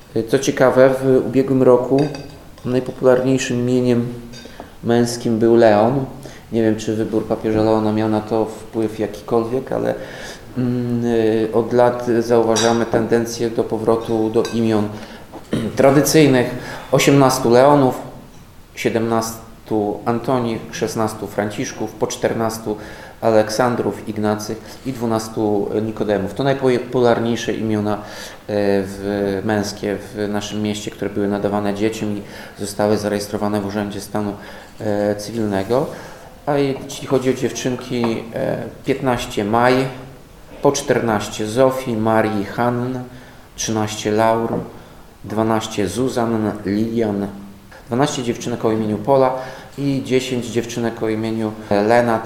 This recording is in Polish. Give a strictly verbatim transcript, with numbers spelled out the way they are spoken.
Co ciekawe, w ubiegłym roku najpopularniejszym imieniem męskim był Leon. Nie wiem, czy wybór papieża Leona miał na to wpływ jakikolwiek, ale mm, od lat zauważamy tendencję do powrotu do imion tradycyjnych. osiemnastu Leonów, siedemnastu Antoni, szesnastu Franciszków, po czternastu Aleksandrów, Ignacych i dwunastu Nikodemów. To najpopularniejsze imiona w, męskie w naszym mieście, które były nadawane dzieciom i zostały zarejestrowane w Urzędzie Stanu Cywilnego. A jeśli chodzi o dziewczynki, piętnaście Maj, po czternaście Zofii, Marii, Hann, trzynaście Laur, dwanaście Zuzan, Lilian, dwanaście dziewczynek o imieniu Pola i dziesięć dziewczynek o imieniu Lena.